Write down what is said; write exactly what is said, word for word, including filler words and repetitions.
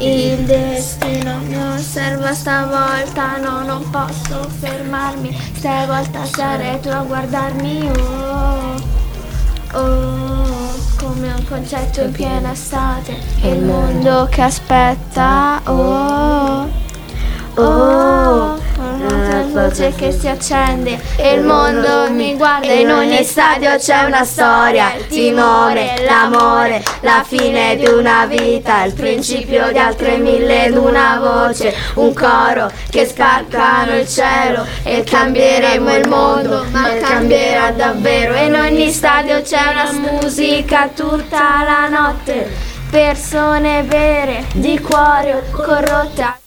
Il destino mi osserva stavolta, no, non posso fermarmi, stavolta sarai tu a guardarmi, oh, oh, come un concerto in piena estate, il mondo che aspetta, oh, oh, una luce che si accende e il mondo mi guarda, in ogni stadio c'è una storia, il timore, l'amore, la fine di una vita, il principio di altre mille ed una voce, un coro che scarcano il cielo e cambieremo il mondo, ma cambierà davvero, in ogni stadio c'è una musica tutta la notte, persone vere, di cuore corrotte.